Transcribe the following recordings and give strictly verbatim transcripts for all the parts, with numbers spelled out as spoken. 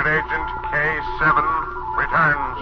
Secret Agent K seven returns.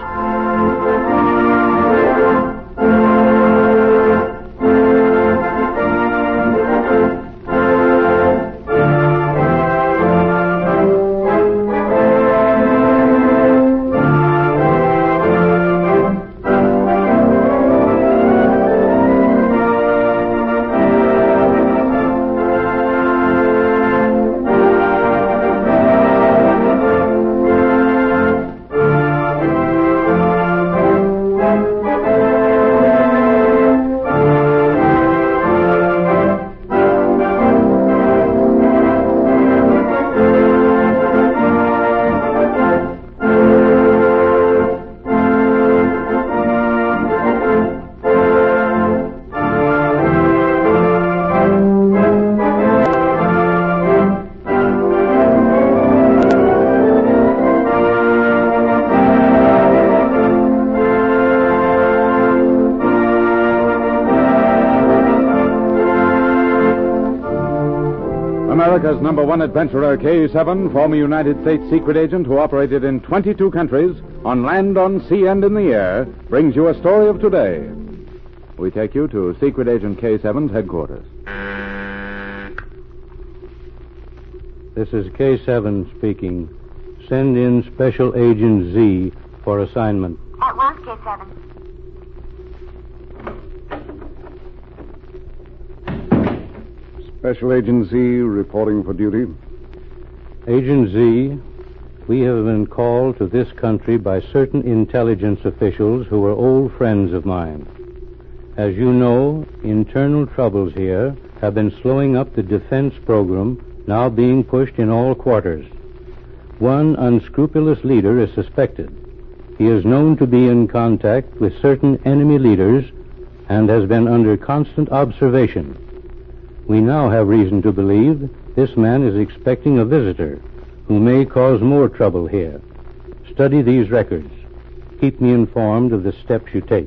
America's number one adventurer, K seven, former United States secret agent who operated in twenty-two countries, on land, on sea, and in the air, brings you a story of today. We take you to Secret Agent K seven's headquarters. This is K seven speaking. Send in Special Agent Z for assignment. At once, K seven. Special Agent Z reporting for duty. Agent Z, we have been called to this country by certain intelligence officials who are old friends of mine. As you know, internal troubles here have been slowing up the defense program now being pushed in all quarters. One unscrupulous leader is suspected. He is known to be in contact with certain enemy leaders and has been under constant observation. We now have reason to believe this man is expecting a visitor who may cause more trouble here. Study these records. Keep me informed of the steps you take.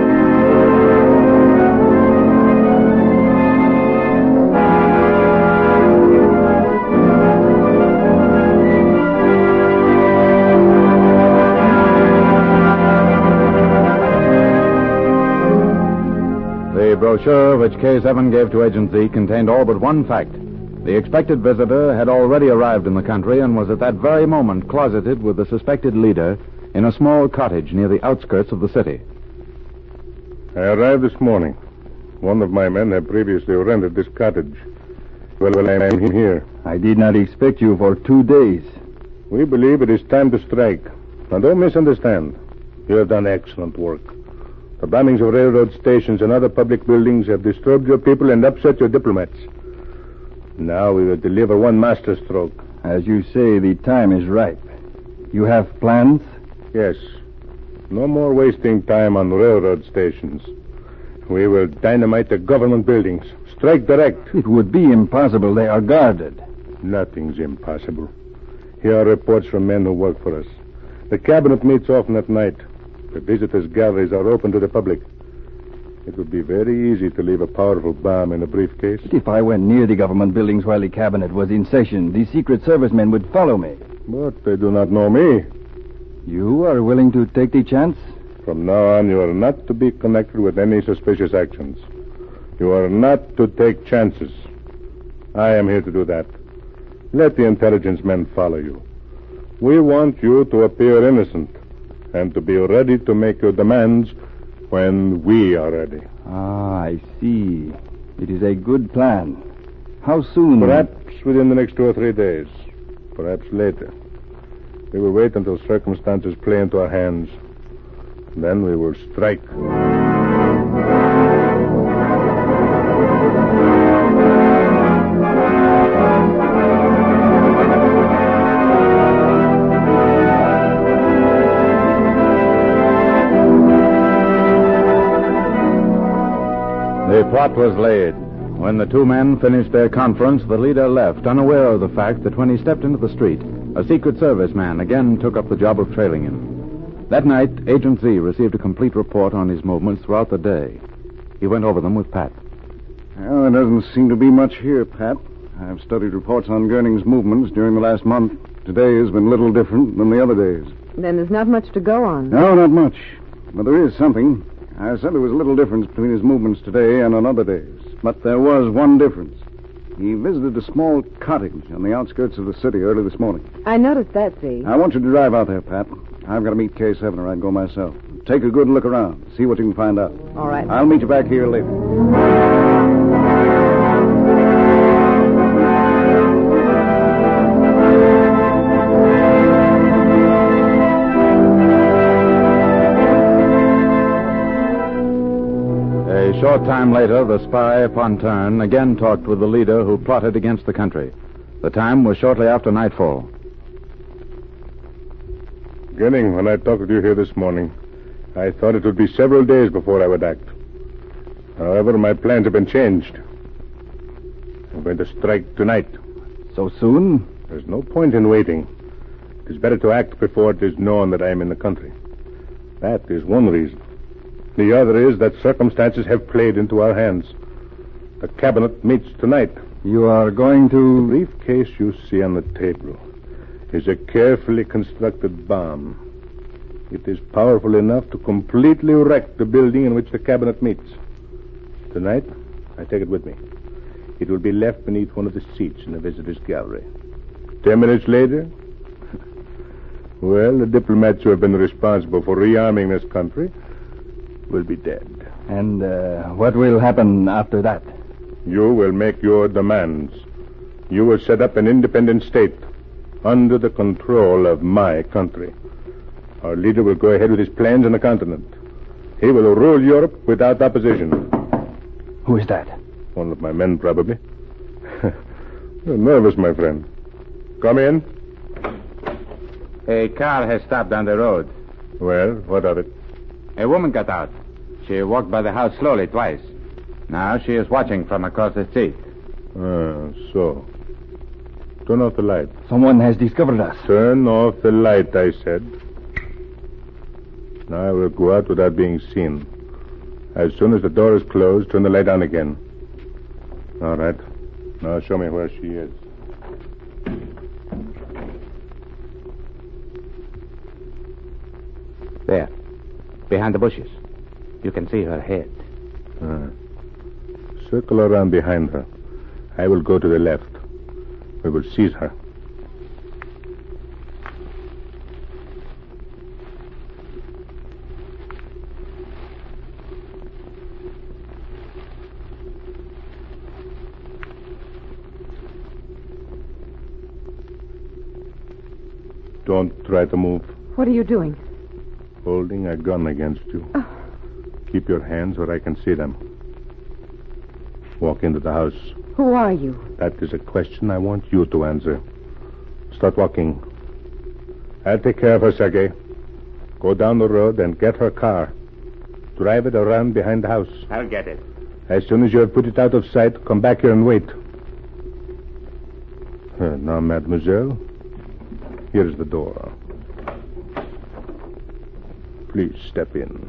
The brochure which K seven gave to Agent Z contained all but one fact. The expected visitor had already arrived in the country and was at that very moment closeted with the suspected leader in a small cottage near the outskirts of the city. I arrived this morning. One of my men had previously rented this cottage. Well, well, I am here. I did not expect you for two days. We believe it is time to strike. Now, don't misunderstand. You have done excellent work. The bombings of railroad stations and other public buildings have disturbed your people and upset your diplomats. Now we will deliver one masterstroke. As you say, the time is ripe. You have plans? Yes. No more wasting time on railroad stations. We will dynamite the government buildings. Strike direct. It would be impossible. They are guarded. Nothing's impossible. Here are reports from men who work for us. The cabinet meets often at night. The visitors' galleries are open to the public. It would be very easy to leave a powerful bomb in a briefcase. But if I went near the government buildings while the cabinet was in session, the Secret Service men would follow me. But they do not know me. You are willing to take the chance? From now on, you are not to be connected with any suspicious actions. You are not to take chances. I am here to do that. Let the intelligence men follow you. We want you to appear innocent and to be ready to make your demands when we are ready. Ah, I see. It is a good plan. How soon? Perhaps within the next two or three days. Perhaps later. We will wait until circumstances play into our hands. Then we will strike. The plot was laid. When the two men finished their conference, the leader left, unaware of the fact that when he stepped into the street, a Secret Service man again took up the job of trailing him. That night, Agent Z received a complete report on his movements throughout the day. He went over them with Pat. Well, there doesn't seem to be much here, Pat. I've studied reports on Goerning's movements during the last month. Today has been little different than the other days. Then there's not much to go on. No, not much. But there is something. I said there was little difference between his movements today and on other days. But there was one difference. He visited a small cottage on the outskirts of the city early this morning. I noticed that, Z. I want you to drive out there, Pat. I've got to meet K seven or I'd go myself. Take a good look around. See what you can find out. All right. I'll meet you back here later. A short time later, the spy, upon turn, again talked with the leader who plotted against the country. The time was shortly after nightfall. Beginning, when I talked to you here this morning, I thought it would be several days before I would act. However, my plans have been changed. I'm going to strike tonight. So soon? There's no point in waiting. It is better to act before it is known that I am in the country. That is one reason. The other is that circumstances have played into our hands. The cabinet meets tonight. You are going to... The briefcase you see on the table is a carefully constructed bomb. It is powerful enough to completely wreck the building in which the cabinet meets. Tonight, I take it with me. It will be left beneath one of the seats in the visitors' gallery. Ten minutes later, well, the diplomats who have been responsible for rearming this country will be dead. And uh, what will happen after that? You will make your demands. You will set up an independent state under the control of my country. Our leader will go ahead with his plans on the continent. He will rule Europe without opposition. Who is that? One of my men, probably. You're nervous, my friend. Come in. A car has stopped on the road. Well, what of it? A woman got out. She walked by the house slowly twice. Now she is watching from across the street. Ah, so. Turn off the light. Someone has discovered us. Turn off the light, I said. Now I will go out without being seen. As soon as the door is closed, turn the light on again. All right. Now show me where she is. There. Behind the bushes. You can see her head. Ah. Circle around behind her. I will go to the left. We will seize her. Don't try to move. What are you doing? Holding a gun against you. Oh. Keep your hands where I can see them. Walk into the house. Who are you? That is a question I want you to answer. Start walking. I'll take care of her, Sergei. Go down the road and get her car. Drive it around behind the house. I'll get it. As soon as you have put it out of sight, come back here and wait. Uh, now, mademoiselle, here's the door. Please step in.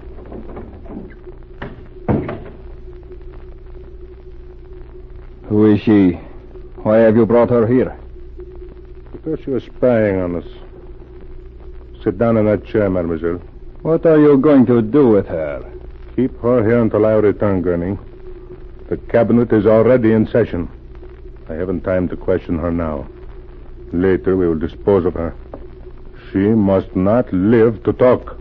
Who is she? Why have you brought her here? Because she was spying on us. Sit down in that chair, mademoiselle. What are you going to do with her? Keep her here until I return, Gurney. The cabinet is already in session. I haven't time to question her now. Later, we will dispose of her. She must not live to talk.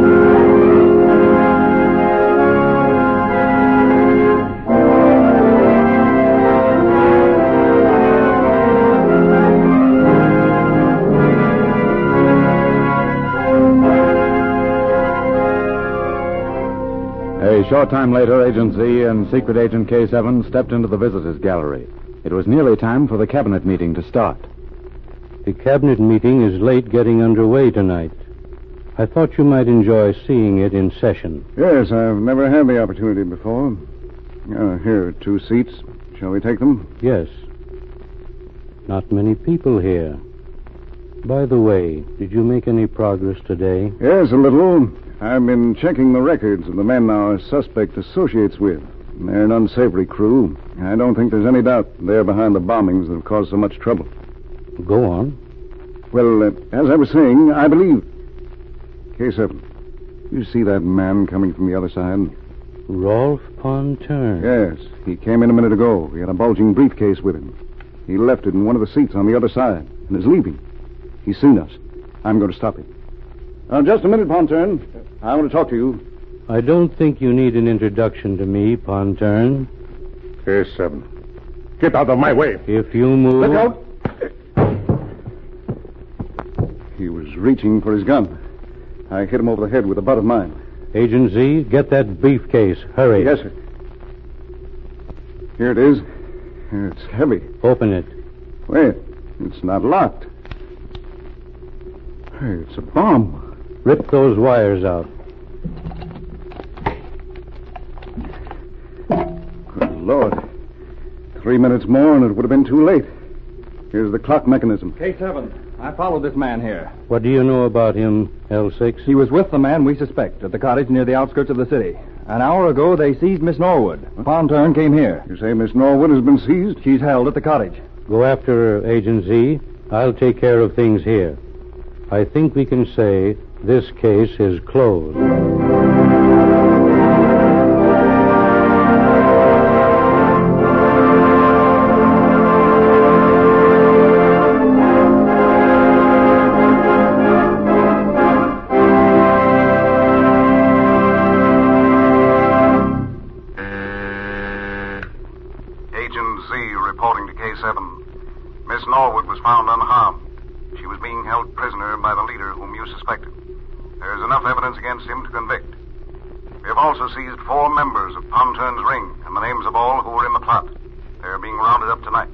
A short time later, Agent Z and Secret Agent K seven stepped into the visitors' gallery. It was nearly time for the cabinet meeting to start. The cabinet meeting is late getting underway tonight. I thought you might enjoy seeing it in session. Yes, I've never had the opportunity before. Uh, here are two seats. Shall we take them? Yes. Not many people here. By the way, did you make any progress today? Yes, a little. I've been checking the records of the men our suspect associates with. They're an unsavory crew. I don't think there's any doubt they're behind the bombings that have caused so much trouble. Go on. Well, uh, as I was saying, I believe... K seven, you see that man coming from the other side? Rolf Pontern. Yes, he came in a minute ago. He had a bulging briefcase with him. He left it in one of the seats on the other side and is leaving. He's seen us. I'm going to stop him. Uh, just a minute, Pontern. I want to talk to you. I don't think you need an introduction to me, Pontern. K seven. Get out of my way. If you move... Look out! He was reaching for his gun. I hit him over the head with the butt of mine. Agent Z, get that briefcase. Hurry. Yes, sir. Here it is. It's heavy. Open it. Wait, it's not locked. Hey, it's a bomb. Rip those wires out. Good Lord. Three minutes more and it would have been too late. Here's the clock mechanism. K seven, I followed this man here. What do you know about him, L six? He was with the man we suspect at the cottage near the outskirts of the city. An hour ago, they seized Miss Norwood. Pontern came here. You say Miss Norwood has been seized? She's held at the cottage. Go after her, Agent Z. I'll take care of things here. I think we can say this case is closed. Agent Z reporting to K seven. Miss Norwood was found unharmed. She was being held prisoner by the leader whom you suspected. There is enough evidence against him to convict. We have also seized four members of Pontern's ring and the names of all who were in the plot. They are being rounded up tonight.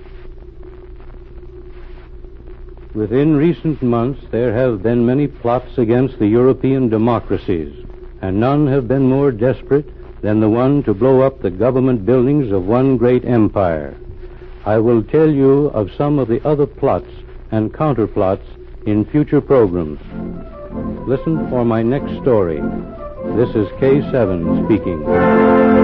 Within recent months, there have been many plots against the European democracies, and none have been more desperate than the one to blow up the government buildings of one great empire. I will tell you of some of the other plots and counterplots in future programs. Listen for my next story. This is K seven speaking.